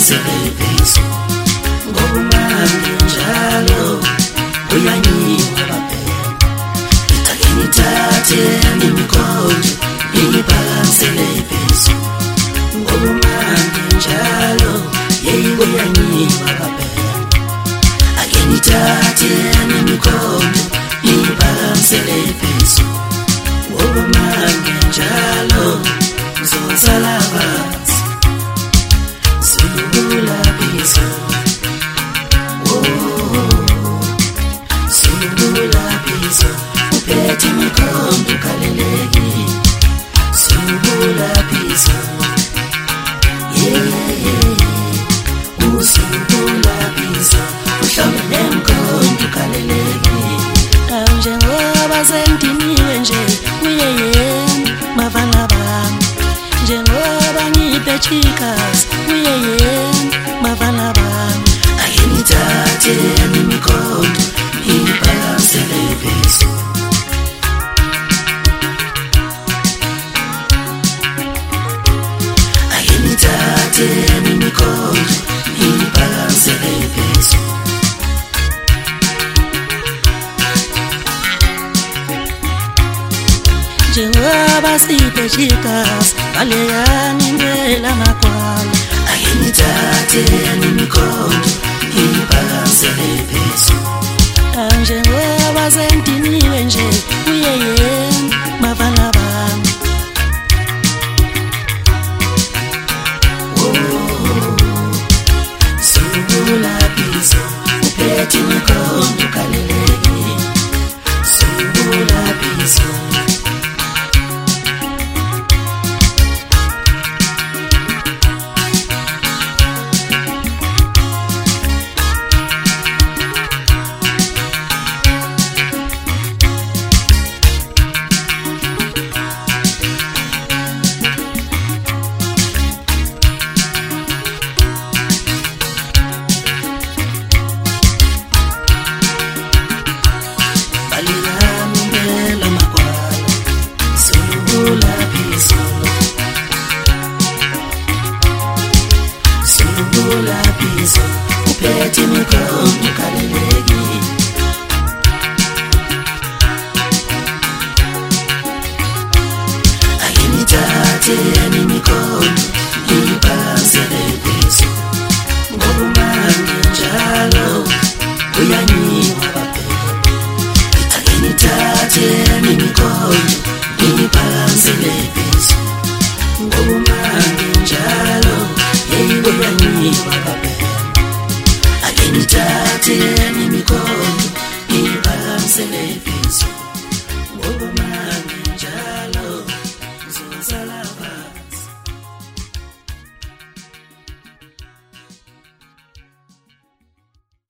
Selebeso ngokumanje njalo uyanyiwa baphela ithakeni thathe nimikhonjo ngiphakamiselebeso ngokumanje njalo uyanyiwa baphela akeni thathe nimikhonjo ngiphakamiselebeso ngokumanje njalo uzozalaba sentiniwe nje uyeyeni mavana bami njengoba ngibhechikas uyeyeni mavana bami ayengithathe nimikhondo ngiphakamiselebeso ayengithathe nimikhondo ngiphakamiselebeso njengoba sibhechikas baleyani ngela makwala ayengithathe nimikhondo ngiphakamiselebeso njengoba sentiniwe nje uyeyeni mavana bami Subulapiso uphethe imikhondo kaleleki Subulapiso Subulapiso uphethe imikhondo kaleleki ayengithathe nimikhondo ngiphakamiselebeso ngokumanje njalo uyanyiwa baphela ithakeni thathe nimikhondo ngiphakamiselebeso